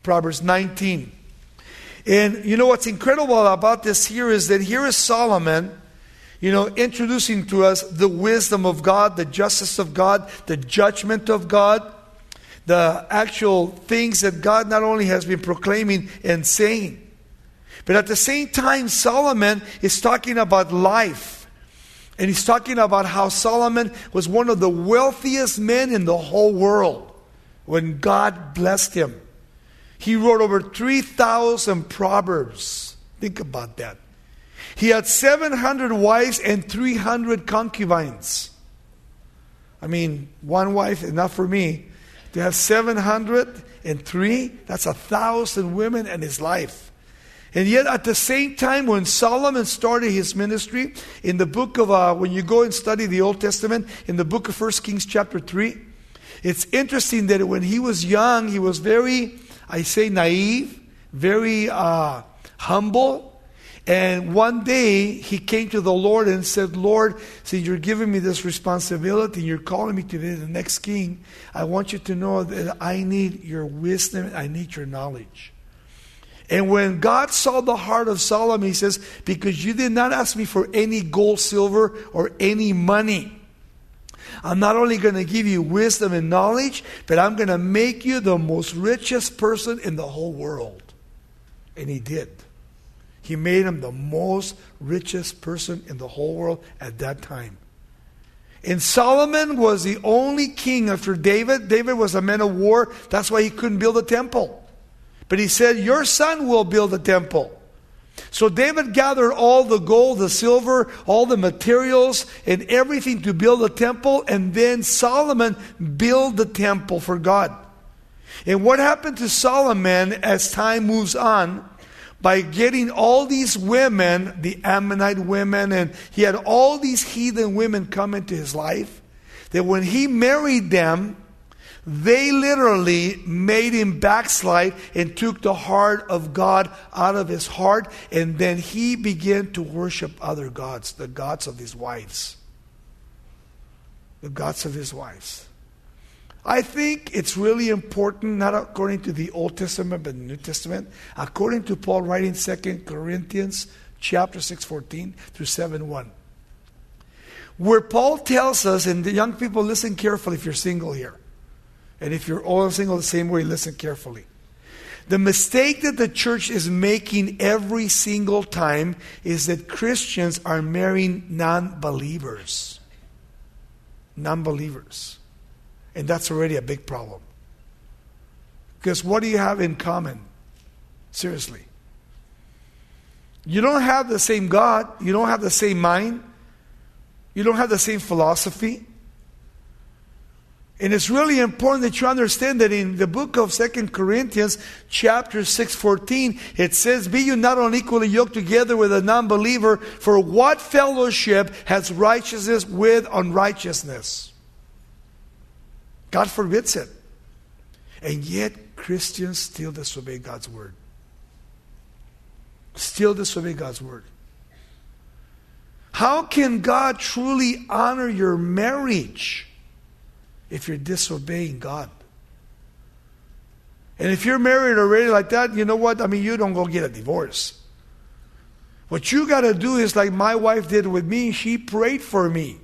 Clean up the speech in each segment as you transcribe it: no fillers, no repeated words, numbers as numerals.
Proverbs 19. And you know what's incredible about this here is that here is Solomon, introducing to us the wisdom of God, the justice of God, the judgment of God, the actual things that God not only has been proclaiming and saying, but at the same time, Solomon is talking about life. And he's talking about how Solomon was one of the wealthiest men in the whole world when God blessed him. He wrote over 3,000 proverbs. Think about that. He had 700 wives and 300 concubines. I mean, one wife, enough for me. To have 703, that's 1,000 women in his life. And yet at the same time, when Solomon started his ministry, in the book of, when you go and study the Old Testament, in the book of 1 Kings chapter 3, it's interesting that when he was young, he was very, naive, very humble. And one day he came to the Lord and said, Lord, since you're giving me this responsibility and you're calling me to be the next king, I want you to know that I need your wisdom, I need your knowledge. And when God saw the heart of Solomon, he says, because you did not ask me for any gold, silver, or any money, I'm not only going to give you wisdom and knowledge, but I'm going to make you the most richest person in the whole world. And he did. He made him the most richest person in the whole world at that time. And Solomon was the only king after David. David was a man of war. That's why he couldn't build a temple. But he said, your son will build a temple. So David gathered all the gold, the silver, all the materials, and everything to build a temple. And then Solomon built the temple for God. And what happened to Solomon as time moves on, by getting all these women, the Ammonite women, and he had all these heathen women come into his life, that when he married them, they literally made him backslide and took the heart of God out of his heart, and then he began to worship other gods, the gods of his wives. The gods of his wives. I think it's really important, not according to the Old Testament, but the New Testament. According to Paul writing 2 Corinthians chapter 6:14 through 7:1. Where Paul tells us, and the young people, listen carefully if you're single here. And if you're all single the same way, listen carefully. The mistake that the church is making every single time is that Christians are marrying non-believers. Non-believers. And that's already a big problem. Because what do you have in common? Seriously. You don't have the same God. You don't have the same mind. You don't have the same philosophy. And it's really important that you understand that in the book of 2 Corinthians chapter 6:14, it says, be you not unequally yoked together with a non-believer, for what fellowship has righteousness with unrighteousness? God forbids it. And yet Christians still disobey God's word. Still disobey God's word. How can God truly honor your marriage if you're disobeying God? And if you're married already like that, you know what? You don't go get a divorce. What you got to do is like my wife did with me. She prayed for me.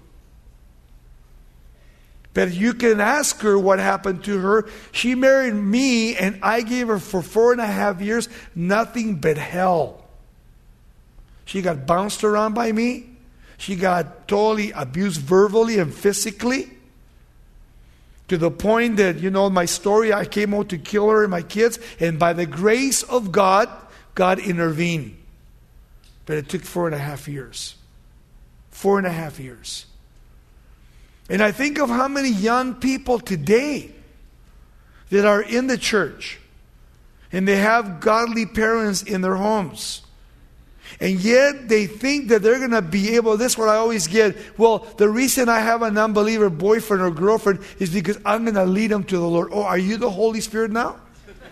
But you can ask her what happened to her. She married me and I gave her for 4.5 years nothing but hell. She got bounced around by me. She got totally abused verbally and physically. To the point that, my story, I came out to kill her and my kids. And by the grace of God, God intervened. But it took 4.5 years. 4.5 years. And I think of how many young people today that are in the church and they have godly parents in their homes. And yet they think that they're going to be able, this is what I always get, well, the reason I have an unbeliever boyfriend or girlfriend is because I'm going to lead them to the Lord. Oh, are you the Holy Spirit now?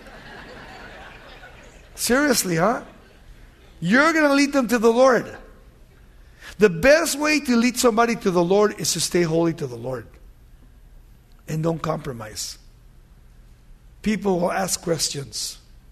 Seriously, huh? You're going to lead them to the Lord. The best way to lead somebody to the Lord is to stay holy to the Lord. And don't compromise. People will ask questions.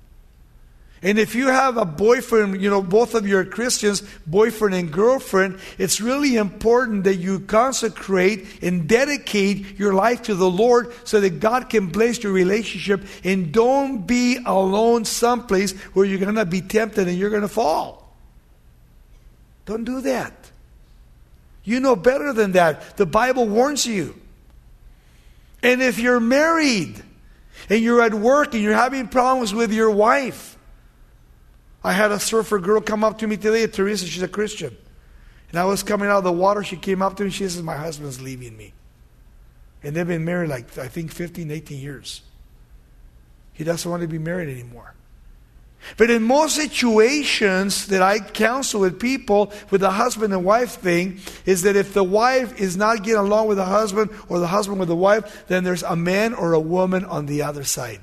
And if you have a boyfriend, both of you are Christians, boyfriend and girlfriend, it's really important that you consecrate and dedicate your life to the Lord so that God can bless your relationship. And don't be alone someplace where you're going to be tempted and you're going to fall. Don't do that. You know better than that. The Bible warns you. And if you're married and you're at work and you're having problems with your wife, I had a surfer girl come up to me today, Teresa, she's a Christian. And I was coming out of the water, she came up to me, she says, my husband's leaving me. And they've been married like, I think 15, 18 years. He doesn't want to be married anymore. But in most situations that I counsel with people with the husband and wife thing, is that if the wife is not getting along with the husband or the husband with the wife, then there's a man or a woman on the other side.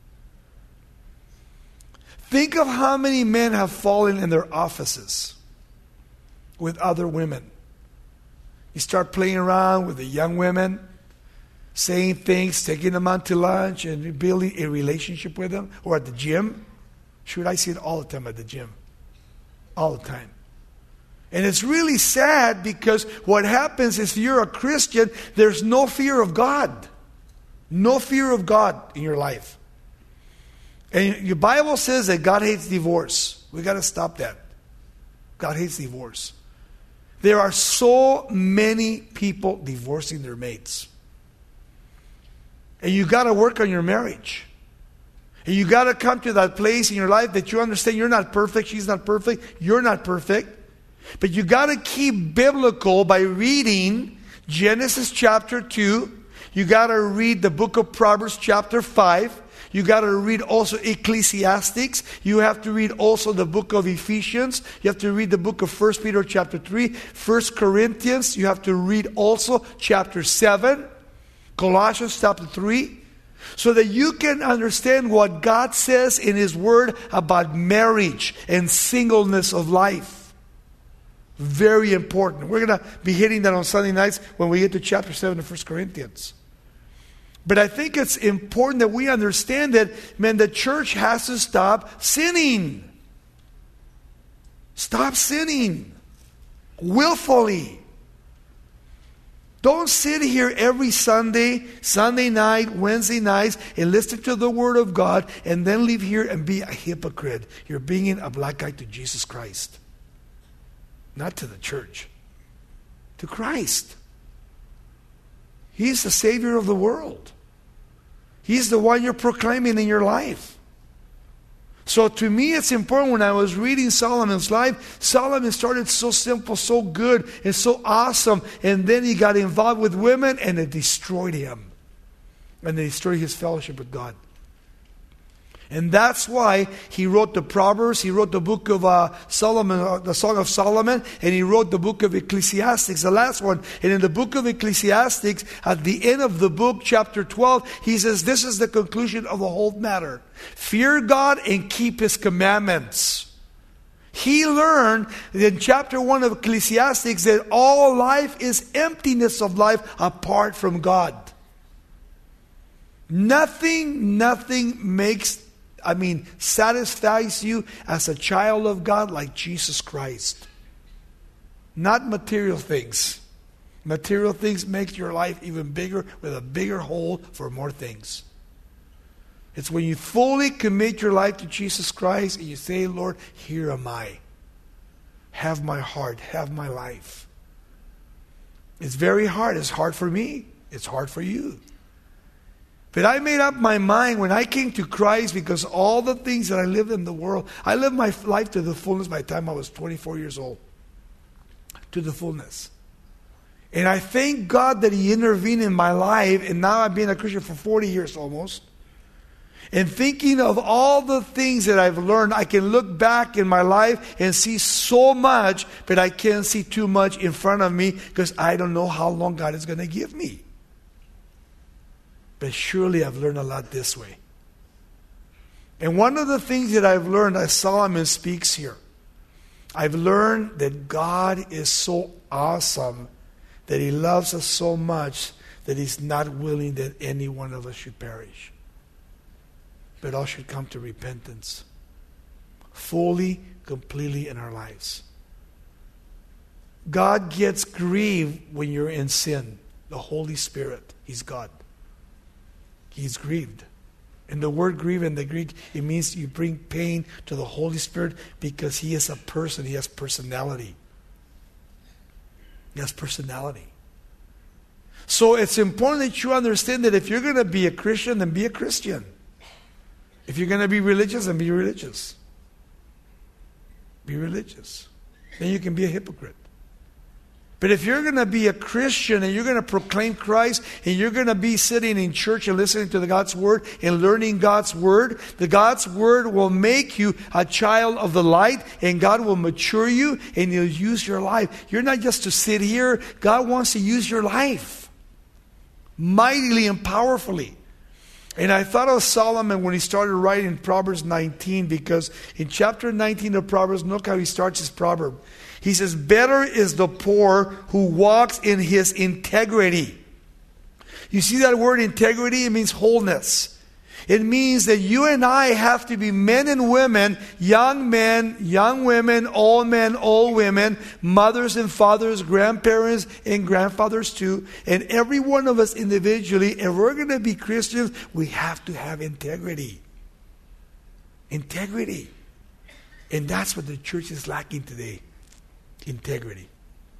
Think of how many men have fallen in their offices with other women. You start playing around with the young women, saying things, taking them out to lunch, and building a relationship with them, or at the gym. Shoot, I see it all the time at the gym. All the time. And it's really sad because what happens is if you're a Christian, there's no fear of God. No fear of God in your life. And your Bible says that God hates divorce. We got to stop that. God hates divorce. There are so many people divorcing their mates. And you got to work on your marriage. And you got to come to that place in your life that you understand you're not perfect, she's not perfect, you're not perfect. But you got to keep biblical by reading Genesis chapter 2. You got to read the book of Proverbs chapter 5. You got to read also Ecclesiastics. You have to read also the book of Ephesians. You have to read the book of 1 Peter chapter 3. 1 Corinthians. You have to read also chapter 7. Colossians chapter 3. So that you can understand what God says in His Word about marriage and singleness of life. Very important. We're going to be hitting that on Sunday nights when we get to chapter 7 of 1 Corinthians. But I think it's important that we understand that, the church has to stop sinning. Stop sinning. Willfully. Don't sit here every Sunday, Sunday night, Wednesday nights, and listen to the Word of God, and then leave here and be a hypocrite. You're being a black eye to Jesus Christ. Not to the church. To Christ. He's the Savior of the world. He's the one you're proclaiming in your life. So to me it's important, when I was reading Solomon's life, Solomon started so simple, so good, and so awesome. And then he got involved with women and it destroyed him. And it destroyed his fellowship with God. And that's why he wrote the Proverbs, he wrote the book of Solomon, the Song of Solomon, and he wrote the book of Ecclesiastes, the last one. And in the book of Ecclesiastes, at the end of the book, chapter 12, he says, this is the conclusion of the whole matter. Fear God and keep His commandments. He learned in chapter 1 of Ecclesiastes that all life is emptiness of life apart from God. Nothing satisfies you as a child of God like Jesus Christ. Not material things. Material things make your life even bigger, with a bigger hole for more things. It's when you fully commit your life to Jesus Christ and you say, Lord, here am I. Have my heart, have my life. It's very hard. It's hard for me. It's hard for you. But I made up my mind when I came to Christ, because all the things that I lived in the world, I lived my life to the fullness by the time I was 24 years old. To the fullness. And I thank God that He intervened in my life, and now I've been a Christian for 40 years almost. And thinking of all the things that I've learned, I can look back in my life and see so much, but I can't see too much in front of me because I don't know how long God is going to give me. But surely I've learned a lot this way. And one of the things that I've learned, as Solomon speaks here, I've learned that God is so awesome, that He loves us so much, that He's not willing that any one of us should perish, but all should come to repentance. fully, completely in our lives. God gets grieved when you're in sin. The Holy Spirit, He's God. He's grieved. And the word grieve in the Greek, it means you bring pain to the Holy Spirit because He is a person. He has personality. He has personality. So it's important that you understand that if you're going to be a Christian, then be a Christian. If you're going to be religious, then be religious. Be religious. Then you can be a hypocrite. But if you're going to be a Christian and you're going to proclaim Christ and you're going to be sitting in church and listening to God's Word and learning God's Word, the God's Word will make you a child of the light, and God will mature you and He'll use your life. You're not just to sit here. God wants to use your life mightily and powerfully. And I thought of Solomon when he started writing Proverbs 19, because in chapter 19 of Proverbs, look how he starts his proverb. He says, better is the poor who walks in his integrity. You see that word integrity? It means wholeness. It means that you and I have to be men and women, young women, old women, mothers and fathers, grandparents and grandfathers too. And every one of us individually, if we're going to be Christians, we have to have integrity. Integrity. And that's what the church is lacking today. Integrity.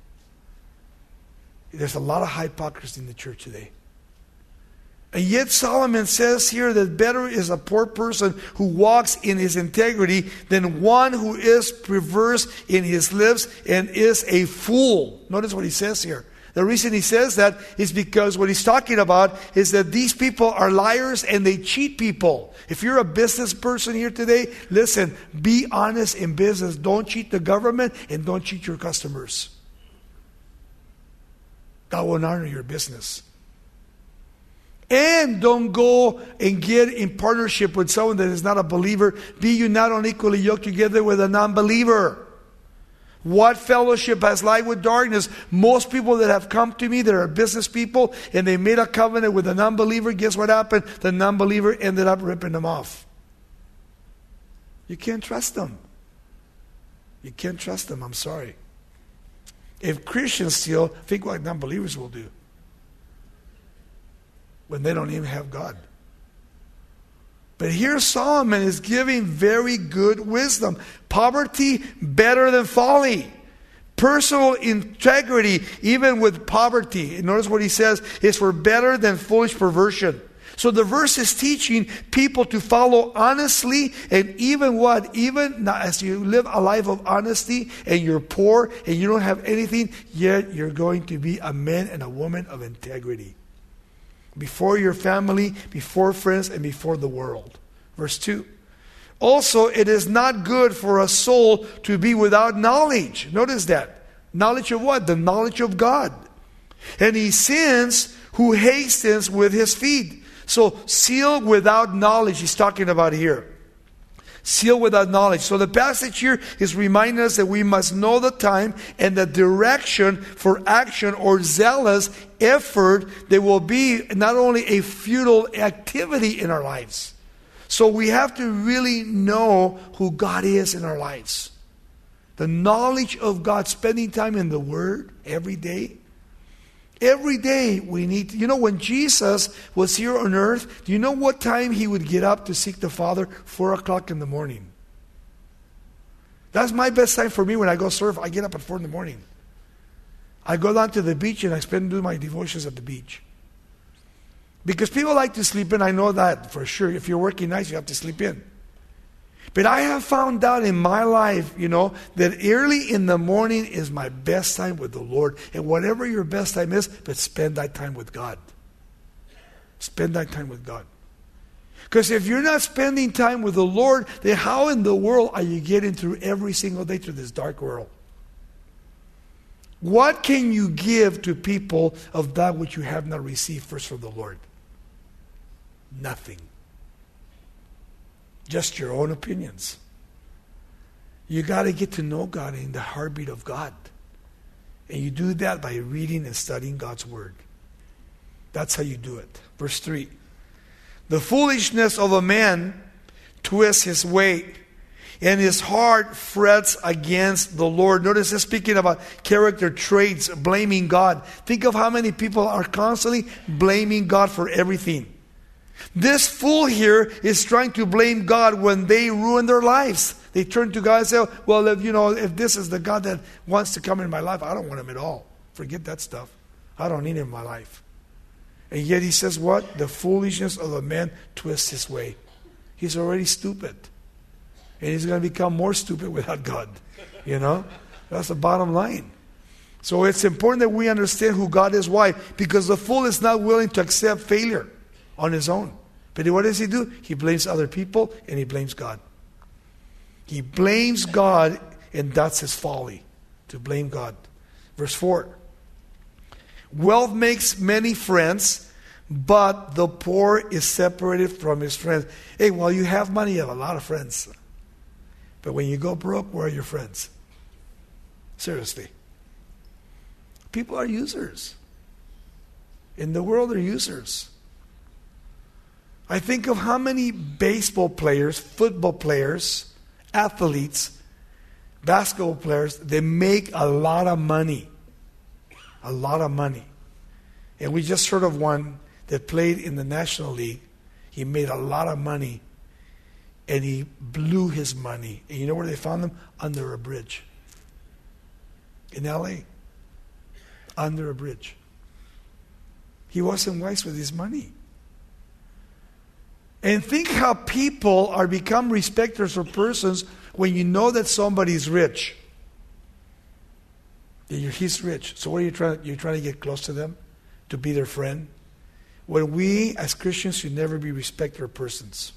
There's a lot of hypocrisy in the church today. And yet Solomon says here that better is a poor person who walks in his integrity than one who is perverse in his lips and is a fool. Notice what he says here. The reason he says that is because what he's talking about is that these people are liars and they cheat people. If you're a business person here today, listen, be honest in business. Don't cheat the government and don't cheat your customers. God will honor your business. And don't go and get in partnership with someone that is not a believer. Be you not unequally yoked together with a non-believer. What fellowship has light with darkness? Most people that have come to me that are business people and they made a covenant with a non-believer, guess what happened? The non-believer ended up ripping them off. You can't trust them. You can't trust them, I'm sorry. If Christians steal, think what non-believers will do when they don't even have God. But here Solomon is giving very good wisdom. Poverty better than folly. Personal integrity, even with poverty. And notice what he says, is for better than foolish perversion. So the verse is teaching people to follow honestly, and even what? Even as you live a life of honesty and you're poor and you don't have anything, yet you're going to be a man and a woman of integrity. Before your family, before friends, and before the world. Verse 2. Also, it is not good for a soul to be without knowledge. Notice that. Knowledge of what? The knowledge of God. And he sins who hastens with his feet. So, seal without knowledge he's talking about here. Seal without knowledge. So the passage here is reminding us that we must know the time and the direction for action or zealous effort. There will be not only a futile activity in our lives. So we have to really know who God is in our lives. The knowledge of God, spending time in the Word every day. Every day we need, when Jesus was here on earth, do you know what time he would get up to seek the Father? 4 o'clock in the morning. That's my best time for me when I go surf. I get up at 4 in the morning. I go down to the beach and I do my devotions at the beach. Because people like to sleep in, I know that for sure. If you're working nights, you have to sleep in. But I have found out in my life, that early in the morning is my best time with the Lord. And whatever your best time is, but spend that time with God. Spend that time with God. Because if you're not spending time with the Lord, then how in the world are you getting through every single day through this dark world? What can you give to people of that which you have not received first from the Lord? Nothing. Just your own opinions. You got to get to know God in the heartbeat of God. And you do that by reading and studying God's Word. That's how you do it. Verse 3. The foolishness of a man twists his way. and his heart frets against the Lord. Notice he's speaking about character traits, blaming God. Think of how many people are constantly blaming God for everything. This fool here is trying to blame God when they ruin their lives. They turn to God and say, well, if this is the God that wants to come in my life, I don't want him at all. Forget that stuff. I don't need him in my life. And yet he says what? The foolishness of a man twists his way. He's already stupid. And he's going to become more stupid without God. That's the bottom line. So it's important that we understand who God is. Why? Because the fool is not willing to accept failure on his own. But what does he do? He blames other people and he blames God. He blames God, and that's his folly, to blame God. Verse 4. Wealth makes many friends, but the poor is separated from his friends. Hey, while you have money, you have a lot of friends. But when you go broke, where are your friends? Seriously. People are users. In the world, they're users. I think of how many baseball players, football players, athletes, basketball players, they make a lot of money. A lot of money. And we just heard of one that played in the National League. He made a lot of money. And he blew his money. And you know where they found him? Under a bridge. In L.A. Under a bridge. He wasn't wise with his money. And think how people are become respecters of persons when you know that somebody's rich. He's rich. So what are you trying? You're trying to get close to them? To be their friend? When we as Christians should never be respecter of persons.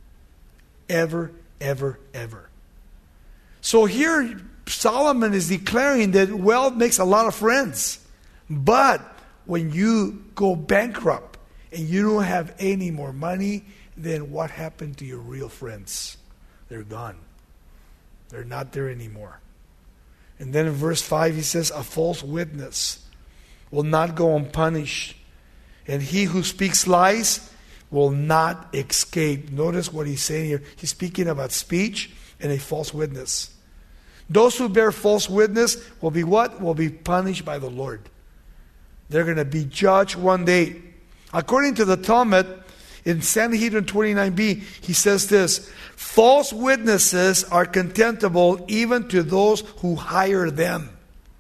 Ever, ever, ever. So here Solomon is declaring that wealth makes a lot of friends. But when you go bankrupt and you don't have any more money, then what happened to your real friends? They're gone. They're not there anymore. And then in verse 5 he says, a false witness will not go unpunished, and he who speaks lies will not escape. Notice what he's saying here. He's speaking about speech and a false witness. Those who bear false witness will be what? Will be punished by the Lord. They're going to be judged one day. According to the Talmud, in Sanhedrin 29b, he says this, false witnesses are contemptible even to those who hire them.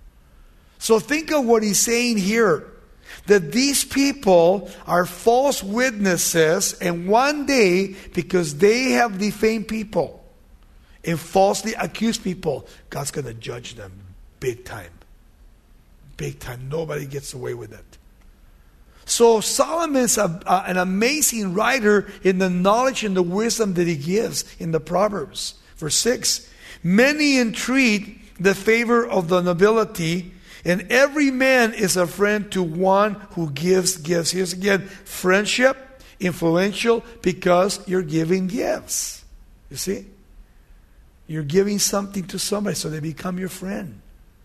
So think of what he's saying here. That these people are false witnesses, and one day, because they have defamed people and falsely accused people, God's going to judge them big time. Big time. Nobody gets away with it. So Solomon's an amazing writer in the knowledge and the wisdom that he gives in the Proverbs. Verse 6, many entreat the favor of the nobility, and every man is a friend to one who gives gifts. Here's again, friendship, influential, because you're giving gifts. You see? You're giving something to somebody so they become your friend.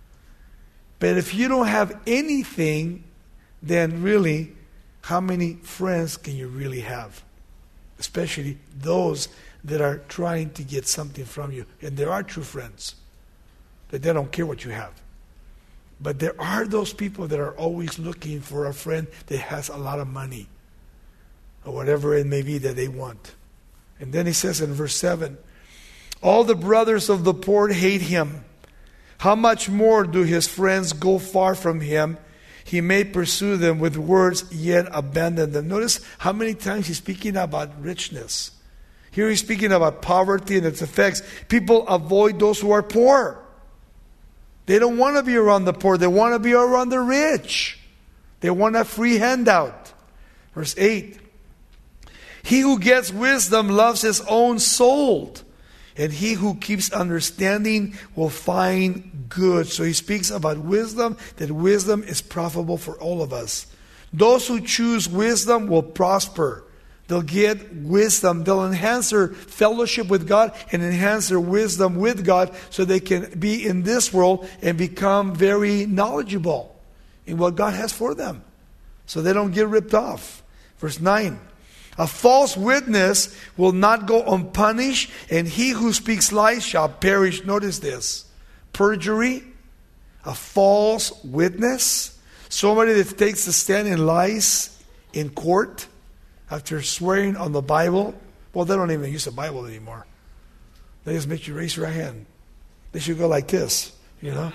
But if you don't have anything, then really, how many friends can you really have? Especially those that are trying to get something from you. And there are true friends, that they don't care what you have. But there are those people that are always looking for a friend that has a lot of money, or whatever it may be that they want. And then he says in verse 7, all the brothers of the poor hate him. How much more do his friends go far from him? He may pursue them with words, yet abandon them. Notice how many times he's speaking about richness. Here he's speaking about poverty and its effects. People avoid those who are poor. They don't want to be around the poor. They want to be around the rich. They want a free handout. Verse 8. He who gets wisdom loves his own soul, and he who keeps understanding will find good. So he speaks about wisdom, that wisdom is profitable for all of us. Those who choose wisdom will prosper. They'll get wisdom. They'll enhance their fellowship with God and enhance their wisdom with God so they can be in this world and become very knowledgeable in what God has for them, so they don't get ripped off. Verse 9. A false witness will not go unpunished, and he who speaks lies shall perish. Notice this. Perjury, a false witness, somebody that takes a stand and lies in court after swearing on the Bible. Well, they don't even use the Bible anymore. They just make you raise your hand. They should go like this, you know.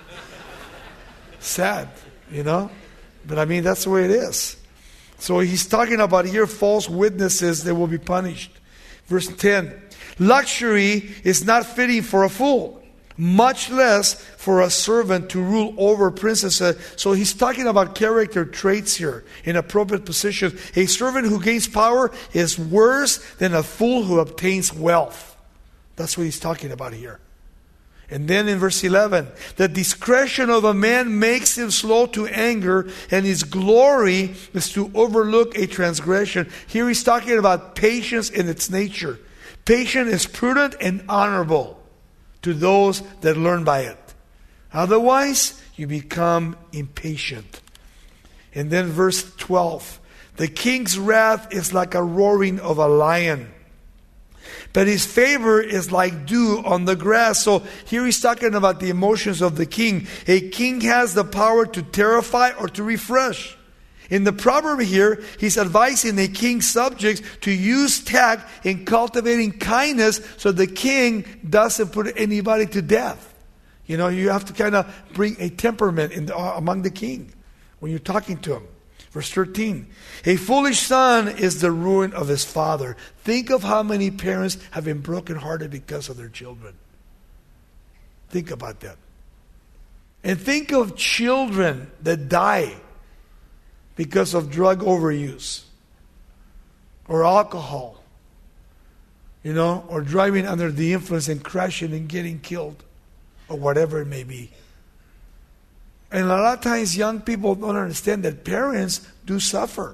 Sad, you know. But I mean, that's the way it is. So he's talking about here false witnesses that will be punished. Verse 10. Luxury is not fitting for a fool, much less for a servant to rule over princesses. So he's talking about character traits here in appropriate position. A servant who gains power is worse than a fool who obtains wealth. That's what he's talking about here. And then in verse 11, the discretion of a man makes him slow to anger, and his glory is to overlook a transgression. Here he's talking about patience in its nature. Patience is prudent and honorable to those that learn by it. Otherwise, you become impatient. And then verse 12, the king's wrath is like a roaring of a lion, but his favor is like dew on the grass. So here he's talking about the emotions of the king. A king has the power to terrify or to refresh. In the proverb here, he's advising the king's subjects to use tact in cultivating kindness so the king doesn't put anybody to death. You know, you have to kind of bring a temperament among the king when you're talking to him. Verse 13, a foolish son is the ruin of his father. Think of how many parents have been brokenhearted because of their children. Think about that. And think of children that die because of drug overuse or alcohol, you know, or driving under the influence and crashing and getting killed or whatever it may be. And a lot of times young people don't understand that parents do suffer.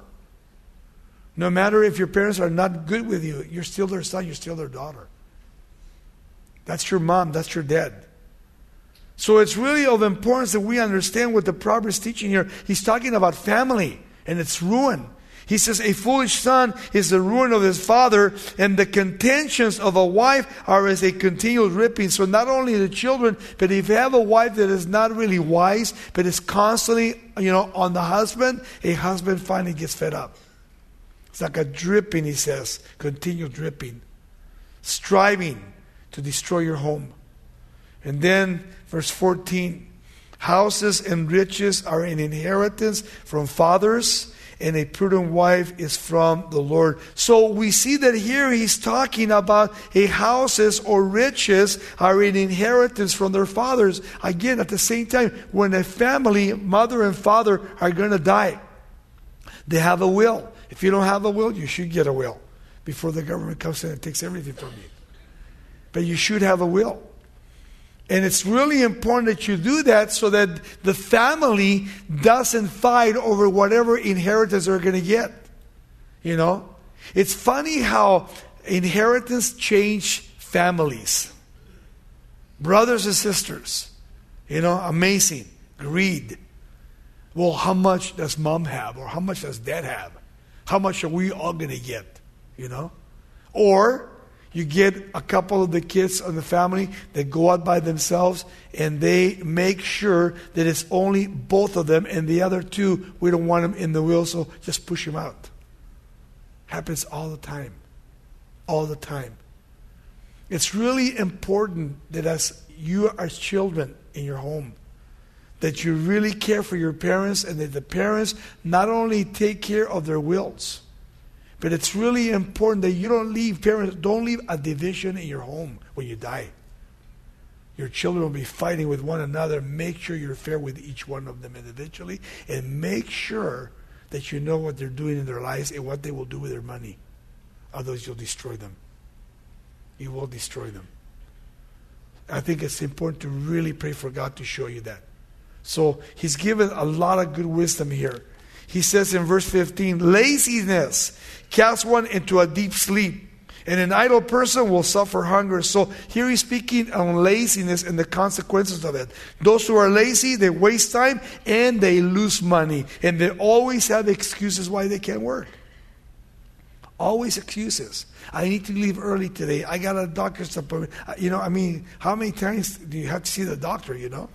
No matter if your parents are not good with you, you're still their son, you're still their daughter. That's your mom, that's your dad. So it's really of importance that we understand what the proverb is teaching here. He's talking about family and its ruin. He says a foolish son is the ruin of his father, and the contentions of a wife are as a continual ripping. So not only the children, but if you have a wife that is not really wise, but is constantly, on the husband, a husband finally gets fed up. It's like a dripping, he says, continual dripping, striving to destroy your home. And then verse 14, houses and riches are an inheritance from fathers, and a prudent wife is from the Lord. So we see that here he's talking about houses or riches are an inheritance from their fathers. Again, at the same time, when a family, mother and father, are going to die, they have a will. If you don't have a will, you should get a will before the government comes in and takes everything from you. But you should have a will. And it's really important that you do that so that the family doesn't fight over whatever inheritance they're going to get. You know? It's funny how inheritance change families. Brothers and sisters. Amazing. Greed. Well, how much does mom have? Or how much does dad have? How much are we all going to get? Or you get a couple of the kids in the family that go out by themselves and they make sure that it's only both of them, and the other two, we don't want them in the will, so just push them out. Happens all the time. All the time. It's really important that as you are children in your home, that you really care for your parents, and that the parents not only take care of their wills, but it's really important that you don't leave a division in your home when you die. Your children will be fighting with one another. Make sure you're fair with each one of them individually, and make sure that you know what they're doing in their lives and what they will do with their money. Otherwise, you'll destroy them. You will destroy them. I think it's important to really pray for God to show you that. So he's given a lot of good wisdom here. He says in verse 15, laziness casts one into a deep sleep, and an idle person will suffer hunger. So here he's speaking on laziness and the consequences of it. Those who are lazy, they waste time and they lose money. And they always have excuses why they can't work. Always excuses. I need to leave early today. I got a doctor's appointment. How many times do you have to see the doctor,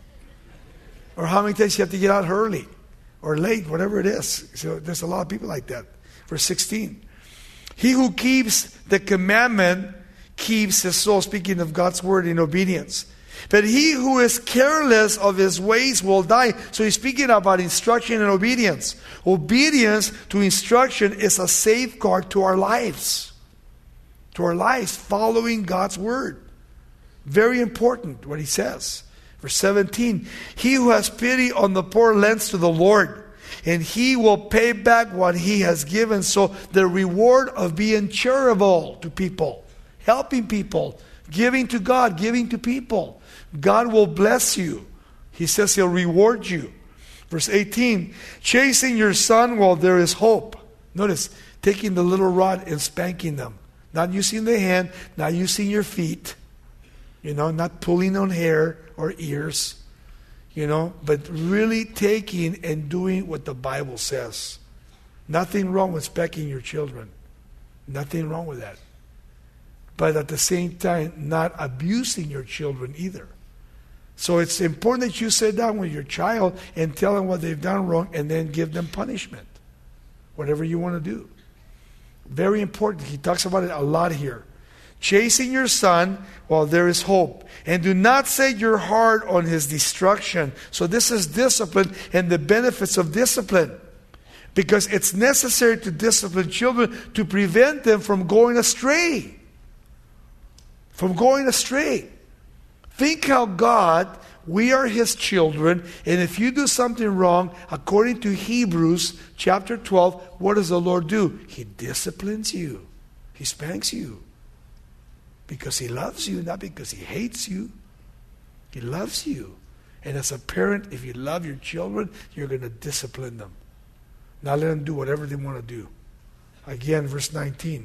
Or how many times you have to get out early or late, whatever it is. So there's a lot of people like that. Verse 16. He who keeps the commandment keeps his soul, speaking of God's word in obedience. But he who is careless of his ways will die. So he's speaking about instruction and obedience. Obedience to instruction is a safeguard to our lives. To our lives, following God's word. Very important what he says. Verse 17. He who has pity on the poor lends to the Lord, and he will pay back what he has given. So the reward of being charitable to people, helping people, giving to God, giving to people, God will bless you. He says he'll reward you. Verse 18, chasing your son while there is hope. Notice, taking the little rod and spanking them. Not using the hand, not using your feet. Not pulling on hair or ears. But really taking and doing what the Bible says. Nothing wrong with spanking your children. Nothing wrong with that. But at the same time, not abusing your children either. So it's important that you sit down with your child and tell them what they've done wrong and then give them punishment. Whatever you want to do. Very important. He talks about it a lot here. Chasing your son while there is hope. And do not set your heart on his destruction. So this is discipline and the benefits of discipline. Because it's necessary to discipline children to prevent them from going astray. From going astray. Think how God, we are his children, and if you do something wrong, according to Hebrews chapter 12, what does the Lord do? He disciplines you. He spanks you. Because he loves you, not because he hates you. He loves you. And as a parent, if you love your children, you're going to discipline them. Not let them do whatever they want to do. Again, verse 19.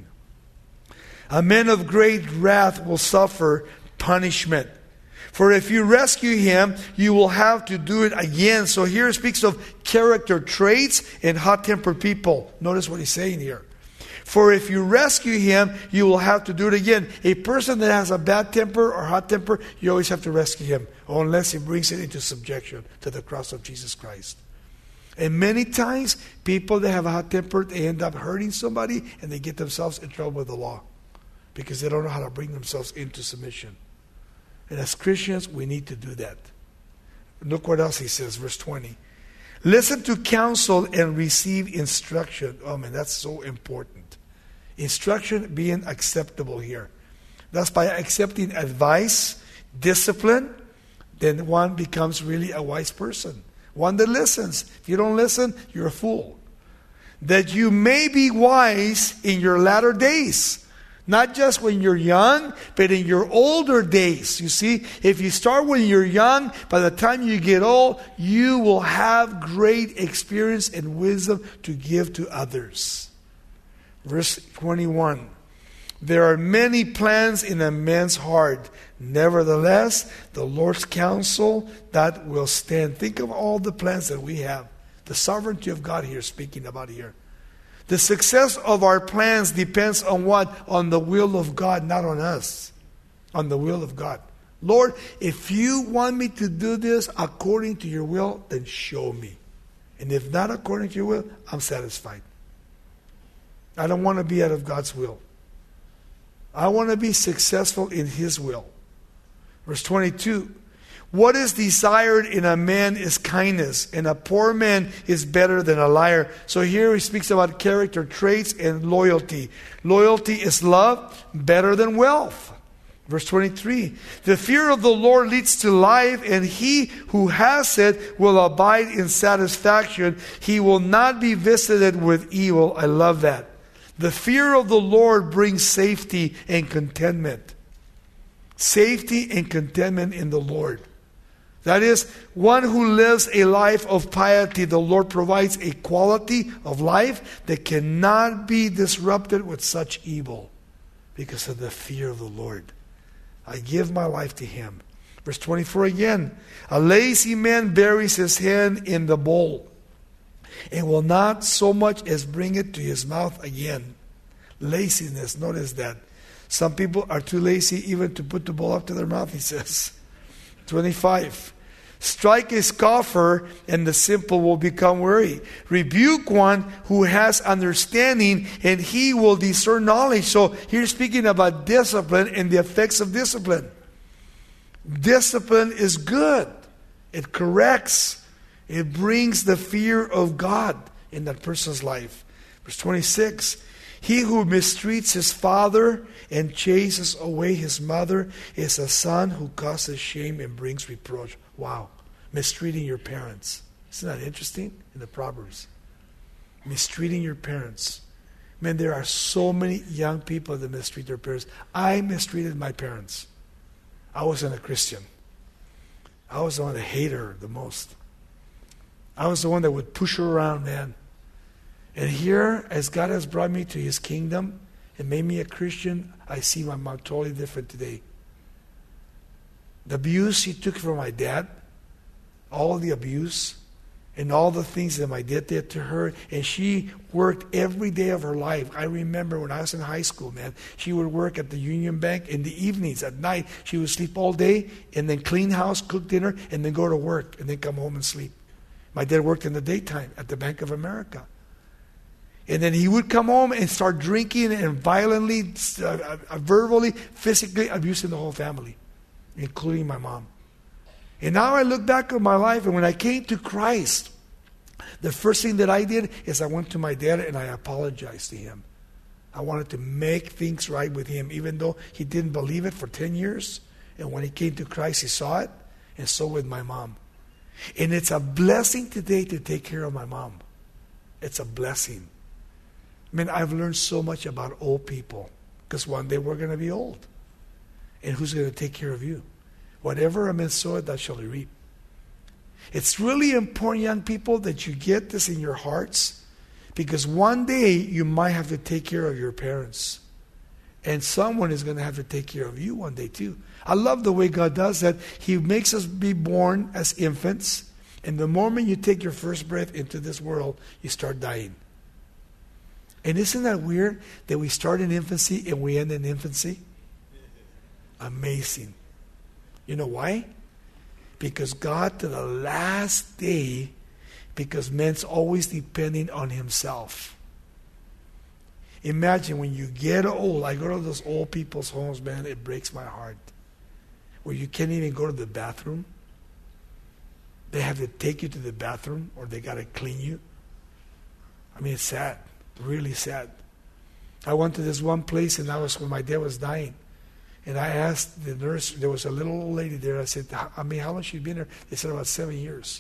A man of great wrath will suffer punishment. For if you rescue him, you will have to do it again. So here it speaks of character traits and hot-tempered people. Notice what he's saying here. For if you rescue him, you will have to do it again. A person that has a bad temper or hot temper, you always have to rescue him. Unless he brings it into subjection to the cross of Jesus Christ. And many times, people that have a hot temper, they end up hurting somebody and they get themselves in trouble with the law. Because they don't know how to bring themselves into submission. And as Christians, we need to do that. Look what else he says, verse 20. Listen to counsel and receive instruction. Oh man, that's so important. Instruction being acceptable here. That's by accepting advice, discipline, then one becomes really a wise person. One that listens. If you don't listen, you're a fool. That you may be wise in your latter days. Not just when you're young, but in your older days. You see, if you start when you're young, by the time you get old, you will have great experience and wisdom to give to others. Verse 21. There are many plans in a man's heart. Nevertheless, the Lord's counsel, that will stand. Think of all the plans that we have. The sovereignty of God here, speaking about here. The success of our plans depends on what? On the will of God, not on us. On the will of God. Lord, if you want me to do this according to your will, then show me. And if not according to your will, I'm satisfied. I don't want to be out of God's will. I want to be successful in his will. Verse 22. What is desired in a man is kindness, and a poor man is better than a liar. So here he speaks about character traits and loyalty. Loyalty is love, better than wealth. Verse 23. The fear of the Lord leads to life, and he who has it will abide in satisfaction. He will not be visited with evil. I love that. The fear of the Lord brings safety and contentment. Safety and contentment in the Lord. That is, one who lives a life of piety, the Lord provides a quality of life that cannot be disrupted with such evil because of the fear of the Lord. I give my life to him. Verse 24 again. A lazy man buries his hand in the bowl and will not so much as bring it to his mouth again. Laziness, notice that. Some people are too lazy even to put the ball up to their mouth, he says. 25. Strike a scoffer, and the simple will become weary. Rebuke one who has understanding, and he will discern knowledge. So here's speaking about discipline and the effects of discipline. Discipline is good. It corrects. It brings the fear of God in that person's life. Verse 26. He who mistreats his father and chases away his mother is a son who causes shame and brings reproach. Wow. Mistreating your parents. Isn't that interesting in the Proverbs? Mistreating your parents. Man, there are so many young people that mistreat their parents. I mistreated my parents. I wasn't a Christian. I was the one that hated her the most. I was the one that would push her around, man. And here, as God has brought me to His kingdom and made me a Christian, I see my mom totally different today. The abuse she took from my dad, all the abuse, and all the things that my dad did to her, and she worked every day of her life. I remember when I was in high school, man, she would work at the Union Bank in the evenings, at night. She would sleep all day, and then clean house, cook dinner, and then go to work, and then come home and sleep. My dad worked in the daytime at the Bank of America. And then he would come home and start drinking and violently, verbally, physically abusing the whole family, including my mom. And now I look back on my life, and when I came to Christ, the first thing that I did is I went to my dad and I apologized to him. I wanted to make things right with him, even though he didn't believe it for 10 years. And when he came to Christ, he saw it, and so with my mom. And it's a blessing today to take care of my mom. It's a blessing. I mean, I've learned so much about old people, because one day we're going to be old. And who's going to take care of you? Whatever a man soweth, that shall he reap. It's really important, young people, that you get this in your hearts, because one day you might have to take care of your parents. And someone is going to have to take care of you one day too. I love the way God does that. He makes us be born as infants, and the moment you take your first breath into this world, you start dying. And isn't that weird that we start in infancy and we end in infancy? Amazing. You know why? Because God, to the last day, because man's always depending on himself. Imagine when you get old, I go to those old people's homes, man, it breaks my heart. Where you can't even go to the bathroom. They have to take you to the bathroom, or they got to clean you. I mean, it's sad. Really sad. I went to this one place, and that was when my dad was dying. And I asked the nurse, there was a little old lady there. I said, how long she been there? They said about 7 years.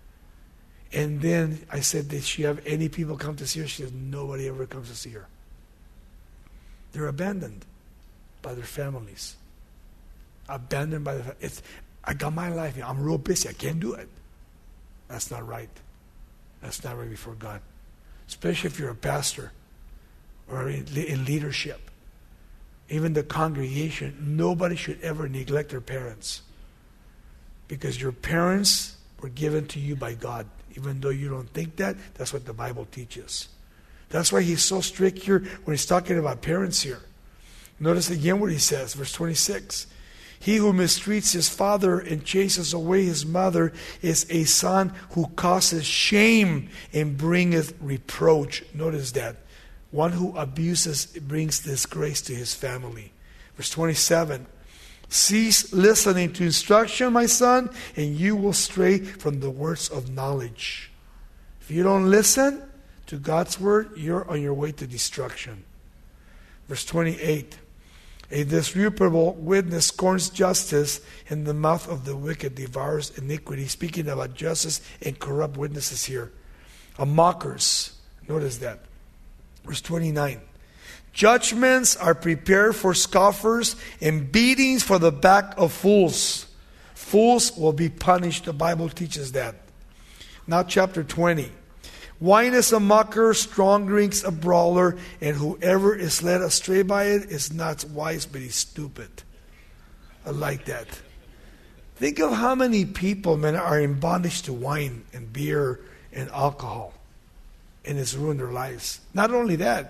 And then I said, did she have any people come to see her? She said, nobody ever comes to see her. They're abandoned by their families. Abandoned by the I got my life. I'm real busy. I can't do it. That's not right. That's not right before God. Especially if you're a pastor or in leadership. Even the congregation, nobody should ever neglect their parents. Because your parents were given to you by God. Even though you don't think that, that's what the Bible teaches. That's why he's so strict here when he's talking about parents here. Notice again what he says, verse 26. He who mistreats his father and chases away his mother is a son who causes shame and bringeth reproach. Notice that. One who abuses brings disgrace to his family. Verse 27. Cease listening to instruction, my son, and you will stray from the words of knowledge. If you don't listen to God's word, you're on your way to destruction. Verse 28. A disreputable witness scorns justice, and the mouth of the wicked devours iniquity. Speaking about justice and corrupt witnesses here. Mockers. Notice that. Verse 29. Judgments are prepared for scoffers, and beatings for the back of fools. Fools will be punished. The Bible teaches that. Now chapter 20. Wine is a mocker, strong drinks a brawler, and whoever is led astray by it is not wise, but he's stupid. I like that. Think of how many people, man, are in bondage to wine and beer and alcohol, and it's ruined their lives. Not only that,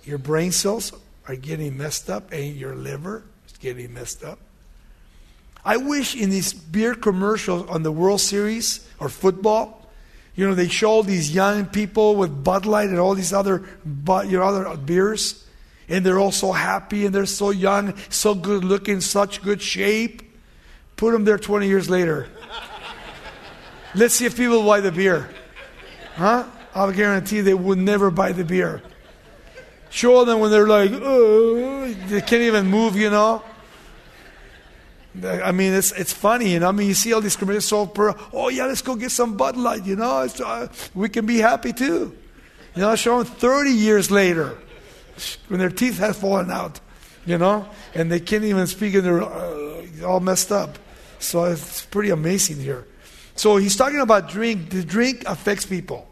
your brain cells are getting messed up and your liver is getting messed up. I wish in these beer commercials on the World Series or football, they show these young people with Bud Light and all these other beers, and they're all so happy and they're so young, so good looking, such good shape. Put them there 20 years later. Let's see if people buy the beer. Huh? I'll guarantee they would never buy the beer. Show them when they're like, oh, they can't even move, I mean, it's funny, you see all these commercials, oh yeah, let's go get some Bud Light, we can be happy too. Show them 30 years later, when their teeth have fallen out, and they can't even speak and they're all messed up. So it's pretty amazing here. So he's talking about drink. The drink affects people.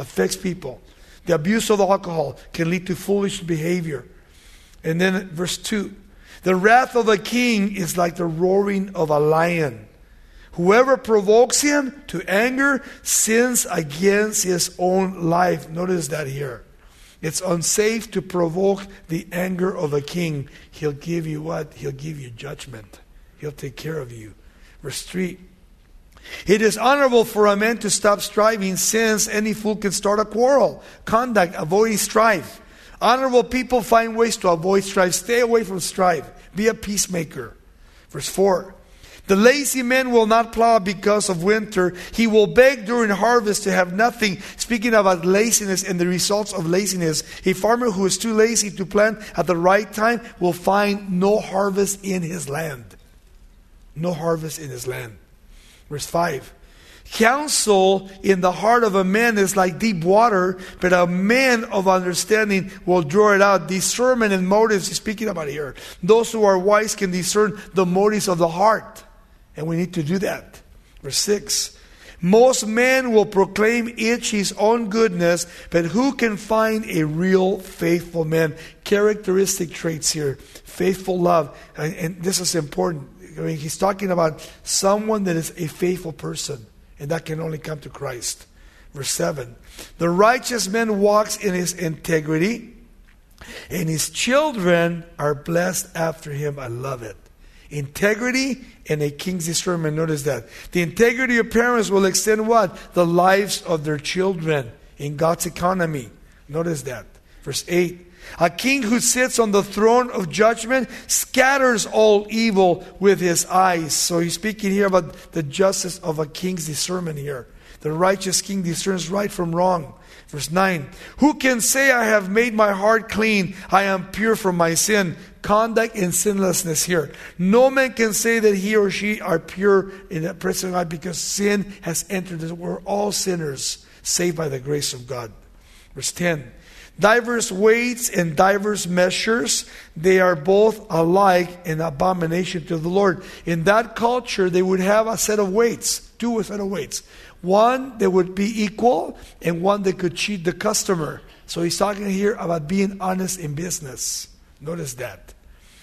The abuse of alcohol can lead to foolish behavior. And then verse 2. The wrath of a king is like the roaring of a lion. Whoever provokes him to anger sins against his own life. Notice that here. It's unsafe to provoke the anger of a king. He'll give you what? He'll give you judgment. He'll take care of you. Verse 3. It is honorable for a man to stop striving, since any fool can start a quarrel. Conduct, avoiding strife. Honorable people find ways to avoid strife. Stay away from strife. Be a peacemaker. Verse 4. The lazy man will not plow because of winter. He will beg during harvest to have nothing. Speaking about laziness and the results of laziness, a farmer who is too lazy to plant at the right time will find no harvest in his land. No harvest in his land. Verse 5. Counsel in the heart of a man is like deep water, but a man of understanding will draw it out. Discernment and motives he's speaking about here. Those who are wise can discern the motives of the heart. And we need to do that. Verse 6. Most men will proclaim each his own goodness, but who can find a real faithful man? Characteristic traits here. Faithful love. And this is important. He's talking about someone that is a faithful person. And that can only come to Christ. Verse 7. The righteous man walks in his integrity, and his children are blessed after him. I love it. Integrity and a king's discernment. Notice that. The integrity of parents will extend what? The lives of their children in God's economy. Notice that. Verse 8. A king who sits on the throne of judgment scatters all evil with his eyes. So he's speaking here about the justice of a king's discernment here. The righteous king discerns right from wrong. Verse 9. Who can say, I have made my heart clean, I am pure from my sin? Conduct and sinlessness here. No man can say that he or she are pure in the presence of God, because sin has entered us. We're all sinners, saved by the grace of God. Verse 10. Diverse weights and diverse measures, they are both alike an abomination to the Lord. In that culture, they would have a set of weights, two set of weights. One that would be equal, and one that could cheat the customer. So he's talking here about being honest in business. Notice that.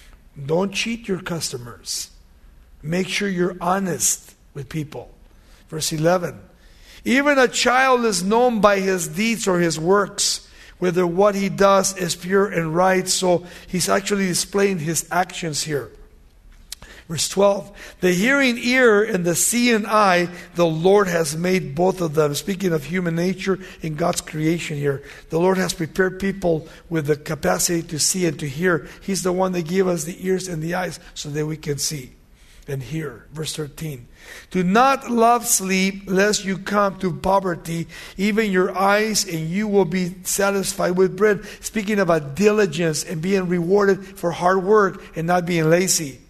Don't cheat your customers. Make sure you're honest with people. Verse 11. Even a child is known by his deeds or his works, whether what he does is pure and right. So he's actually displaying his actions here. Verse 12. The hearing ear and the seeing eye, the Lord has made both of them. Speaking of human nature in God's creation here. The Lord has prepared people with the capacity to see and to hear. He's the one that gave us the ears and the eyes so that we can see and hear. Verse 13. Do not love sleep, lest you come to poverty, even your eyes, and you will be satisfied with bread. Speaking about diligence and being rewarded for hard work and not being lazy.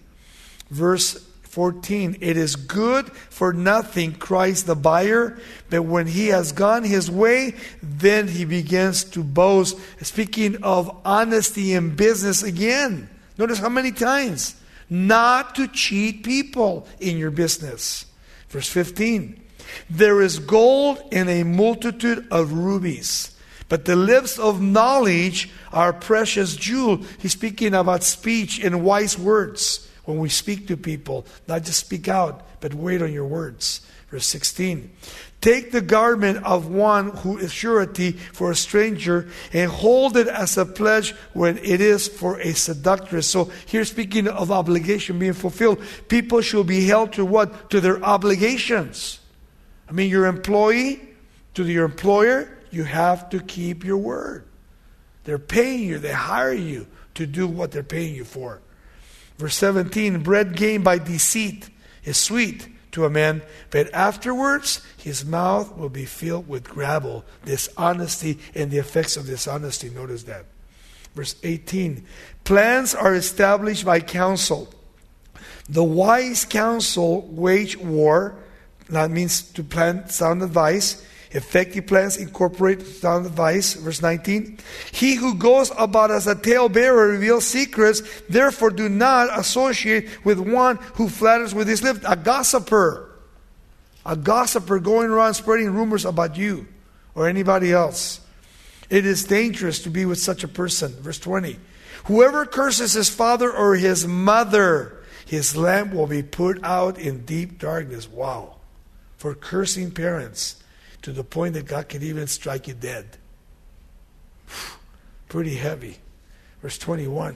Verse 14. It is good for nothing, cries the buyer, but when he has gone his way, then he begins to boast. Speaking of honesty in business again. Notice how many times. Not to cheat people in your business. Verse 15. There is gold in a multitude of rubies, but the lips of knowledge are precious jewel. He's speaking about speech and wise words. when we speak to people. Not just speak out, but wait on your words. Verse 16. Take the garment of one who is surety for a stranger and hold it as a pledge when it is for a seductress. So here speaking of obligation being fulfilled, people should be held to what? To their obligations. I mean, your employee, to your employer, you have to keep your word. They're paying you, they hire you to do what they're paying you for. Verse 17, bread gained by deceit is sweet to a man, but afterwards his mouth will be filled with gravel, dishonesty, and the effects of dishonesty. Notice that. Verse 18, plans are established by counsel. The wise counsel wage war. That means to plan sound advice. Effective plans incorporate sound advice. Verse 19. He who goes about as a talebearer reveals secrets. Therefore do not associate with one who flatters with his lips. A gossiper. A gossiper going around spreading rumors about you or anybody else. It is dangerous to be with such a person. Verse 20. Whoever curses his father or his mother, his lamp will be put out in deep darkness. Wow. For cursing parents. To the point that God can even strike you dead. Pretty heavy. Verse 21.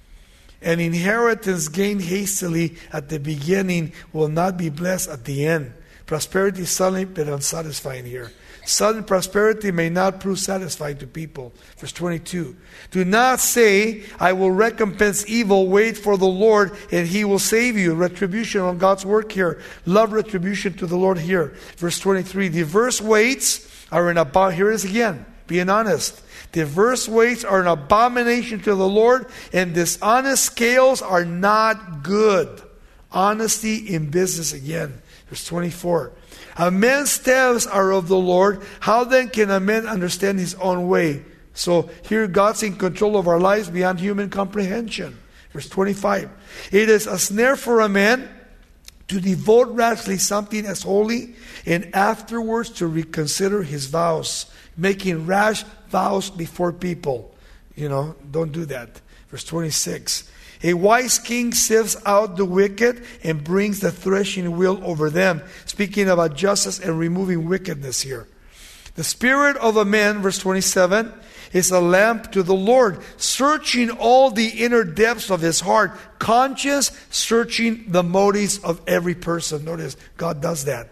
An inheritance gained hastily at the beginning will not be blessed at the end. Prosperity is suddenly but unsatisfying here. Sudden prosperity may not prove satisfying to people. Verse 22. Do not say, I will recompense evil. Wait for the Lord and He will save you. Retribution on God's work here. Love retribution to the Lord here. Verse 23. Diverse weights are an abomination. Here it is again. Being honest. Diverse weights are an abomination to the Lord, and dishonest scales are not good. Honesty in business again. Verse 24. A man's steps are of the Lord. How then can a man understand his own way? So here God's in control of our lives beyond human comprehension. Verse 25. It is a snare for a man to devote rashly something as holy, and afterwards to reconsider his vows. Making rash vows before people. Don't do that. Verse 26. A wise king sifts out the wicked and brings the threshing wheel over them. Speaking about justice and removing wickedness here. The spirit of a man, verse 27, is a lamp to the Lord, searching all the inner depths of his heart. Conscious, searching the motives of every person. Notice, God does that.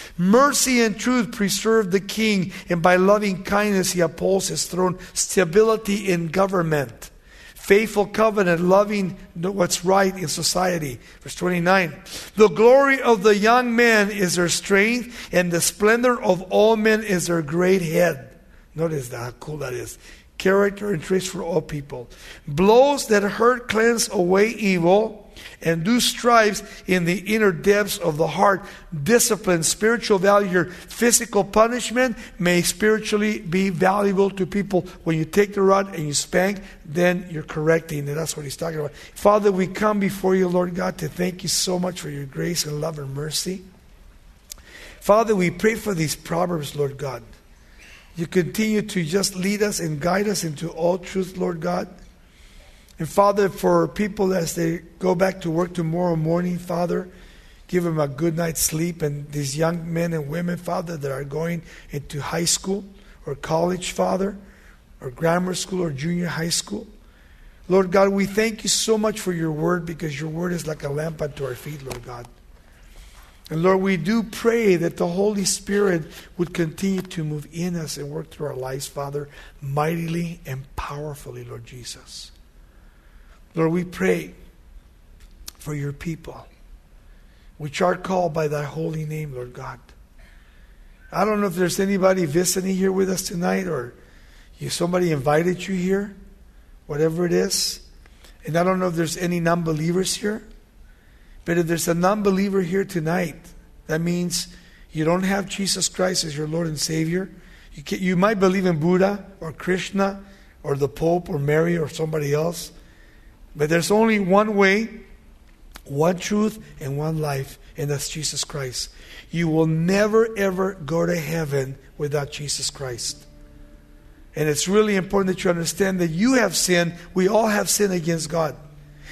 Mercy and truth preserve the king, and by loving kindness he upholds his throne. Stability in government. Faithful covenant, loving what's right in society. Verse 29. The glory of the young man is their strength, and the splendor of all men is their great head. Notice that, how cool that is. Character and traits for all people. Blows that hurt cleanse away evil, and do strives in the inner depths of the heart. Discipline, spiritual value here. Physical punishment may spiritually be valuable to people. When you take the rod and you spank, then you're correcting. And that's what he's talking about. Father, we come before you, Lord God, to thank you so much for your grace and love and mercy. Father, we pray for these Proverbs, Lord God. You continue to just lead us and guide us into all truth, Lord God. And Father, for people as they go back to work tomorrow morning, Father, give them a good night's sleep. And these young men and women, Father, that are going into high school or college, Father, or grammar school or junior high school. Lord God, we thank you so much for your word, because your word is like a lamp unto our feet, Lord God. And Lord, we do pray that the Holy Spirit would continue to move in us and work through our lives, Father, mightily and powerfully, Lord Jesus. Lord, we pray for your people, which are called by thy holy name, Lord God. I don't know if there's anybody visiting here with us tonight, or somebody invited you here, whatever it is. And I don't know if there's any non-believers here. But if there's a non-believer here tonight, that means you don't have Jesus Christ as your Lord and Savior. You might believe in Buddha or Krishna or the Pope or Mary or somebody else. But there's only one way, one truth, and one life, and that's Jesus Christ. You will never, ever go to heaven without Jesus Christ. And it's really important that you understand that you have sinned. We all have sinned against God.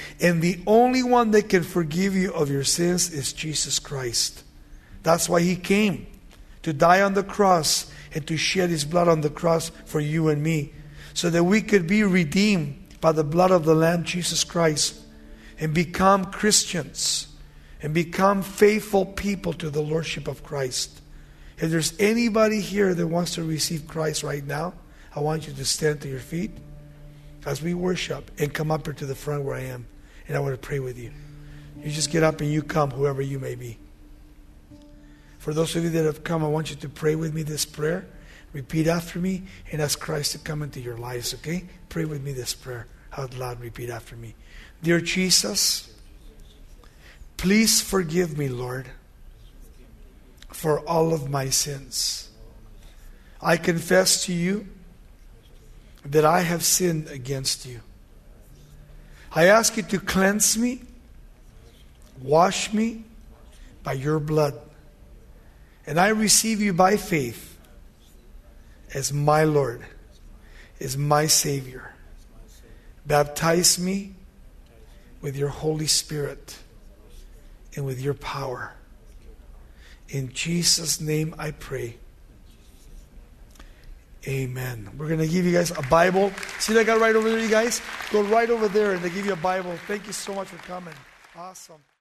And the only one that can forgive you of your sins is Jesus Christ. That's why He came, to die on the cross and to shed His blood on the cross for you and me, so that we could be redeemed by the blood of the Lamb, Jesus Christ, and become Christians and become faithful people to the Lordship of Christ. If there's anybody here that wants to receive Christ right now, I want you to stand to your feet as we worship and come up here to the front where I am, and I want to pray with you. You just get up and you come, whoever you may be. For those of you that have come, I want you to pray with me this prayer. Repeat after me and ask Christ to come into your lives, okay? Pray with me this prayer out loud. Repeat after me. Dear Jesus, please forgive me, Lord, for all of my sins. I confess to you that I have sinned against you. I ask you to cleanse me, wash me by your blood. And I receive you by faith as my Lord, as my Savior. Baptize me with your Holy Spirit and with your power. In Jesus' name I pray. Amen. We're going to give you guys a Bible. See that guy right over there, you guys? Go right over there and they give you a Bible. Thank you so much for coming. Awesome.